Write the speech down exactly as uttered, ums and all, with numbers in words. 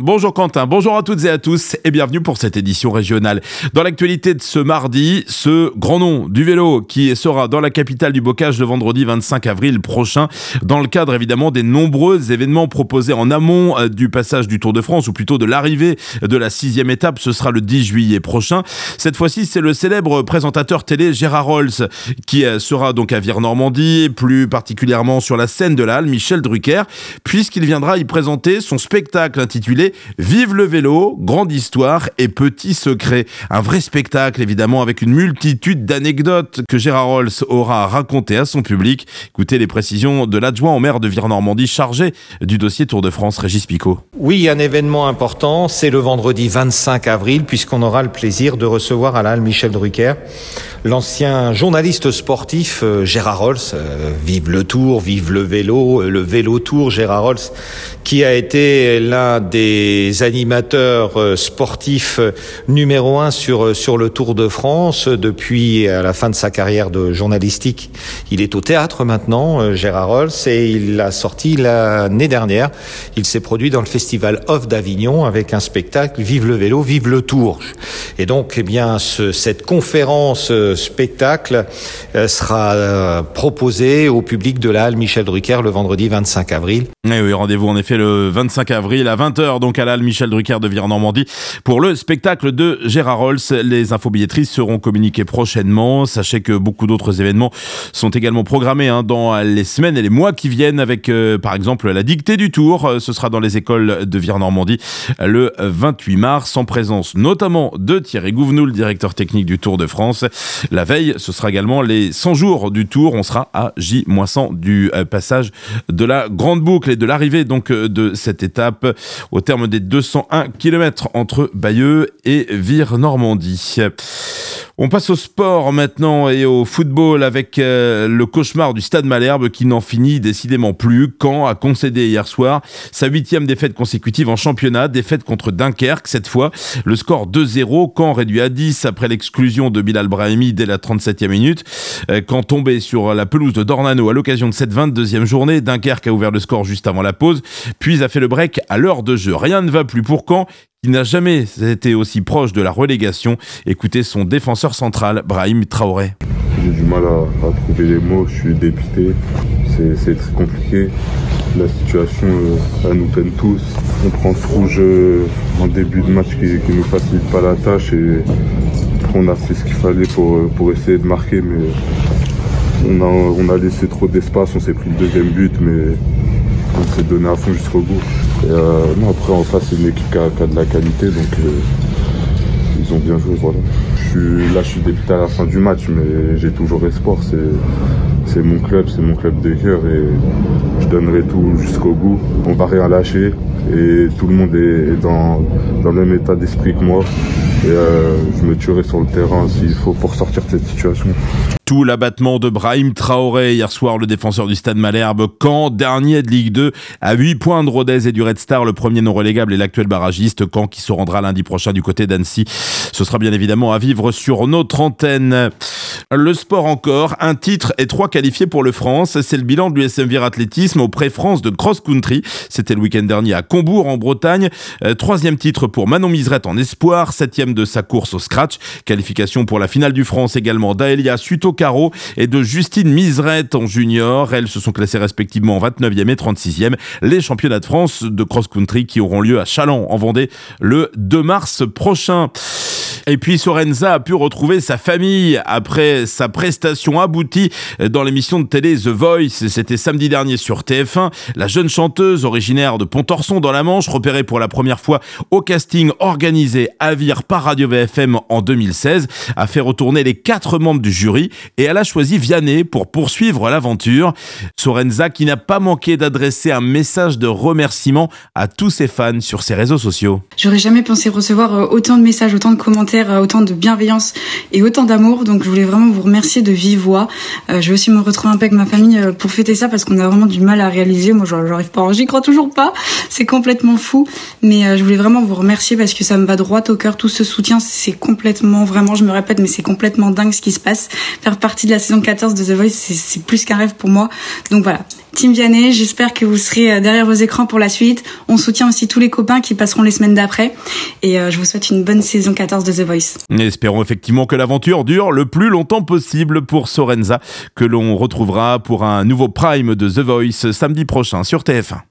Bonjour Quentin, bonjour à toutes et à tous et bienvenue pour cette édition régionale. Dans l'actualité de ce mardi, ce grand nom du vélo qui sera dans la capitale du bocage le vendredi vingt-cinq avril prochain, dans le cadre évidemment des nombreux événements proposés en amont du passage du Tour de France, ou plutôt de l'arrivée de la sixième étape, ce sera le dix juillet prochain. Cette fois-ci, c'est le célèbre présentateur télé Gérard Rolls qui sera donc à Vire-Normandie, plus particulièrement sur la scène de la halle Michel Drucker, puisqu'il viendra y présenter son spectacle intitulé Vive le vélo, grande histoire et petits secrets. Un vrai spectacle évidemment avec une multitude d'anecdotes que Gérard Rolls aura racontées à son public. Écoutez les précisions de l'adjoint au maire de Vire-Normandie chargé du dossier Tour de France, Régis Picot. Oui, un événement important, c'est le vendredi vingt-cinq avril, puisqu'on aura le plaisir de recevoir à la halle Michel Drucker l'ancien journaliste sportif euh, Gérard Rolls, euh, vive le Tour, vive le vélo, euh, le vélo Tour, Gérard Rolls, qui a été l'un des animateurs euh, sportifs euh, numéro un sur euh, sur le Tour de France euh, depuis à la fin de sa carrière de journalistique. Il est au théâtre maintenant, euh, Gérard Rolls, et il a sorti l'année dernière. Il s'est produit dans le Festival Off d'Avignon avec un spectacle Vive le vélo, vive le Tour. Et donc, eh bien, ce, cette conférence euh, spectacle euh, sera euh, proposé au public de la halle Michel Drucker le vendredi vingt-cinq avril. Et oui, rendez-vous en effet le vingt-cinq avril à vingt heures, donc à la halle Michel Drucker de Vire-Normandie pour le spectacle de Gérard Rolls. Les infobilletteries seront communiquées prochainement. Sachez que beaucoup d'autres événements sont également programmés hein, dans les semaines et les mois qui viennent avec euh, par exemple la dictée du Tour. Ce sera dans les écoles de Vire-Normandie le vingt-huit mars en présence notamment de Thierry Gouvenou, le directeur technique du Tour de France. La veille, ce sera également les cent jours du Tour. On sera à J cent du passage de la Grande Boucle et de l'arrivée donc de cette étape au terme des deux cent un kilomètres entre Bayeux et Vire-Normandie. On passe au sport maintenant et au football avec euh, le cauchemar du Stade Malherbe qui n'en finit décidément plus. Caen a concédé hier soir sa huitième défaite consécutive en championnat, défaite contre Dunkerque cette fois. Le score deux zéro, Caen réduit à dix après l'exclusion de Bilal Brahimi dès la trente-septième minute. Euh, Caen tombé sur la pelouse de Dornano à l'occasion de cette vingt-deuxième journée. Dunkerque a ouvert le score juste avant la pause, puis a fait le break à l'heure de jeu. Rien ne va plus pour Caen, qui n'a jamais été aussi proche de la relégation. Écoutez son défenseur central, Brahim Traoré. J'ai du mal à, à trouver les mots, je suis dépité, c'est, c'est très compliqué. La situation, euh, elle nous peine tous. On prend ce rouge euh, en début de match qui, qui nous facilite pas la tâche et on a fait ce qu'il fallait pour, pour essayer de marquer, mais on a, on a laissé trop d'espace, on s'est pris le deuxième but, mais on s'est donné à fond jusqu'au bout. Et euh, non, après en face c'est une équipe qui a, qui a de la qualité, donc euh, ils ont bien joué, voilà. Je suis, là je suis dépité à la fin du match, mais j'ai toujours espoir, c'est, c'est mon club, c'est mon club de cœur et je donnerai tout jusqu'au bout. On va rien lâcher et tout le monde est, est dans, dans le même état d'esprit que moi. Et euh, je me tuerai sur le terrain s'il faut pour sortir de cette situation. Tout l'abattement de Brahim Traoré hier soir, le défenseur du Stade Malherbe. Caen, dernier de Ligue deux, à huit points de Rodez et du Red Star, le premier non relégable et l'actuel barragiste. Caen qui se rendra lundi prochain du côté d'Annecy. Ce sera bien évidemment à vivre sur notre antenne. Le sport encore, un titre et trois qualifiés pour le France. C'est le bilan de l'U S M Vire Athlétisme au Pré-France de Cross Country. C'était le week-end dernier à Combourg en Bretagne. Euh, troisième titre pour Manon Miserette en espoir. Septième de sa course au scratch. Qualification pour la finale du France également d'Aelia Suto-Caro et de Justine Miserette en junior. Elles se sont classées respectivement vingt-neuvième et trente-sixième. Les championnats de France de Cross Country qui auront lieu à Châlons en Vendée le deux mars prochain. Et puis Sorenza a pu retrouver sa famille après sa prestation aboutie dans l'émission de télé The Voice. C'était samedi dernier sur T F un. La jeune chanteuse originaire de Pontorson dans la Manche, repérée pour la première fois au casting organisé à Vire par Radio V F M en deux mille seize, a fait retourner les quatre membres du jury et elle a choisi Vianney pour poursuivre l'aventure. Sorenza qui n'a pas manqué d'adresser un message de remerciement à tous ses fans sur ses réseaux sociaux. J'aurais jamais pensé recevoir autant de messages, autant de commentaires, autant de bienveillance et autant d'amour. Donc je voulais vraiment vous remercier de vive voix. Euh, je vais aussi me retrouver un peu avec ma famille pour fêter ça parce qu'on a vraiment du mal à réaliser. Moi j'arrive pas, j'y crois toujours pas. C'est complètement fou. Mais euh, je voulais vraiment vous remercier parce que ça me va droit au cœur. Tout ce soutien, c'est complètement, vraiment, je me répète, mais c'est complètement dingue ce qui se passe. Faire partie de la saison quatorze de The Voice, c'est, c'est plus qu'un rêve pour moi. Donc voilà. Team Vianney, j'espère que vous serez derrière vos écrans pour la suite. On soutient aussi tous les copains qui passeront les semaines d'après. Et je vous souhaite une bonne saison quatorze de The Voice. Et espérons effectivement que l'aventure dure le plus longtemps possible pour Sorenza, que l'on retrouvera pour un nouveau prime de The Voice samedi prochain sur T F un.